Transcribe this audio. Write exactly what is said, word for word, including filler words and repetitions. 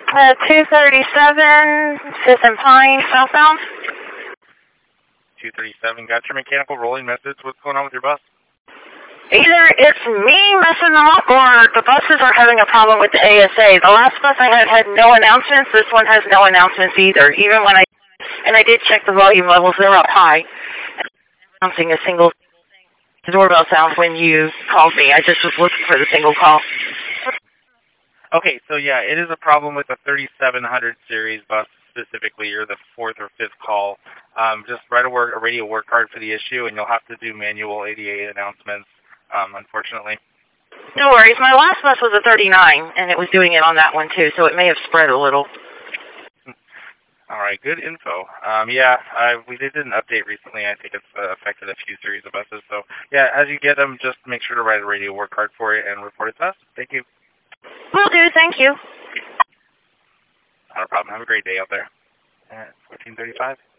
Uh, two thirty-seven, Fifth and Pine, southbound. two thirty-seven, got your mechanical rolling message. What's going on with your bus? Either it's me messing them up or the buses are having a problem with the A S A. The last bus I had had no announcements. This one has no announcements either. Even when I, and I did check the volume levels, they're up high. Announcing a single doorbell sound when you called me. I just was looking for the single call. Okay, so yeah, it is a problem with the thirty-seven hundred series bus specifically. You're the fourth or fifth call. Um, just write a, work, a radio work card for the issue, and you'll have to do manual A D A announcements, um, unfortunately. No worries. My last bus was a thirty-nine, and it was doing it on that one, too, so it may have spread a little. All right, good info. Um, yeah, I, we did an update recently. I think it's uh, affected a few series of buses. So, yeah, as you get them, just make sure to write a radio work card for it and report it to us. Thank you. Will do. Thank you. Not a problem. Have a great day out there. At fourteen thirty-five.